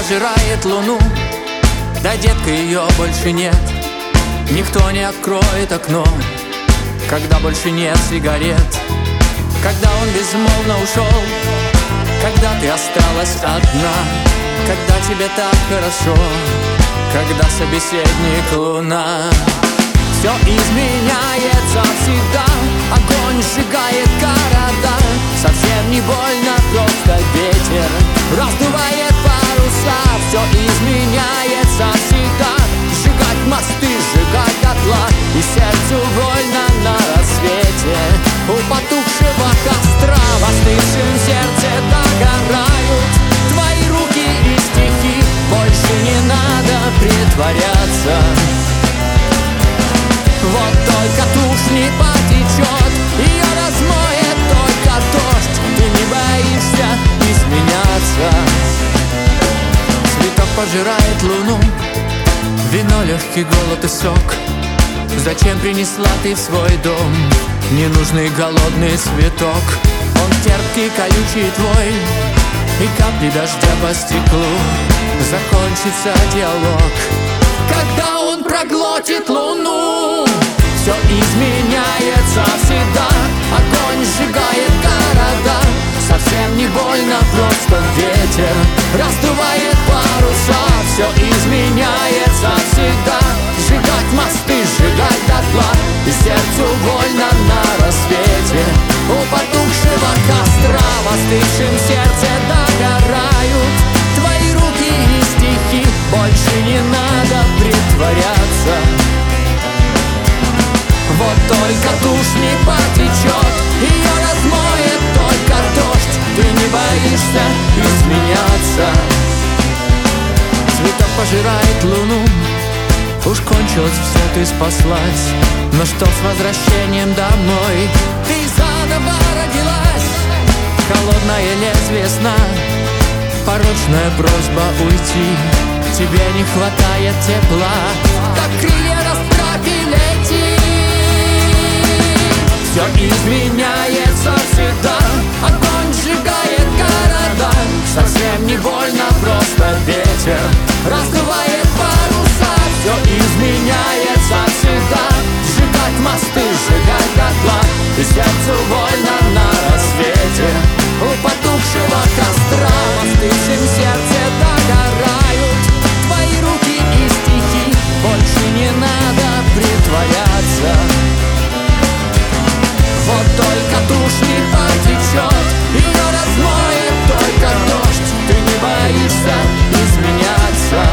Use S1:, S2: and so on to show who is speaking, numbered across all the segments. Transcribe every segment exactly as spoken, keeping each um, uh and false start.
S1: пожирает луну. Да, детка, ее больше нет. Никто не откроет окно, когда больше нет сигарет. Когда он безмолвно ушел, когда ты осталась одна, когда тебе так хорошо, когда собеседник луна. Все изменяется всегда, огонь сжигает города. Совсем не больно, просто ветер раздувает паруса. Все изменяется всегда, сжигать мосты, сжигать дотла. И сердцу больно на рассвете у потухшего костра. В остывшем сердце догорают твои руки и стихи. Больше не надо притворяться. Вот только тушь не потечет, ее размоет только дождь. Ты не боишься изменяться. Цветок пожирает луну, вино, легкий голод и сок. Зачем принесла ты в свой дом ненужный голодный цветок? Он терпкий, колючий твой, и капли дождя по стеклу. Закончится диалог, когда он проглотит луну. Все изменяется всегда, огонь сжигает города. Совсем не больно, просто ветер раздувает паруса. Все изменяется всегда, сжигать мосты, сжигать дотла. И сердцу больно на рассвете у потухшего костра. В остывшем сердце догорают твои руки и стихи. Больше не надо притворяться. Вот только тушь не потечет, ее размоет только дождь. Ты не боишься изменяться. Цветок пожирает луну, уж кончилось все, ты спаслась. Но что с возвращением домой? Ты заново родилась. Холодное лезвие сна, порочная просьба уйти. Тебе не хватает тепла, так крылья расправь и лети. Все изменяется всегда, огонь сжигает города. Совсем не больно, просто ветер раздувает паруса. Все изменяется всегда, сжигать мосты, сжигать дотла. И сердцу больно на рассвете у потухшего костра. В остывшем сердце догорают твои руки и стихи. Больше не надо притворяться. Вот только тушь не потечет, ее размоет только дождь. Ты не боишься изменяться.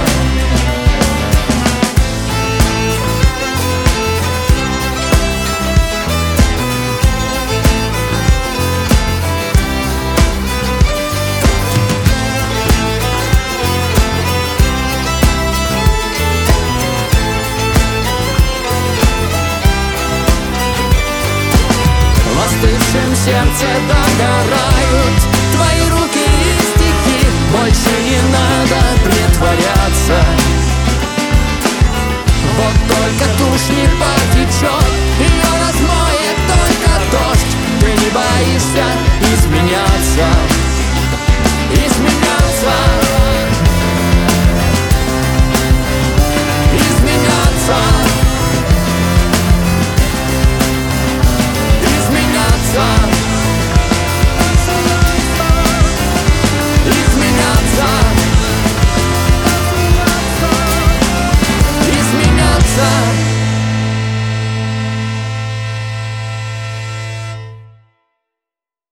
S1: В остывшем сердце догорают твои руки и стихи. Больше не надо притворяться. Вот только тушь не потечет, ее размоет только дождь. Ты не боишься изменяться.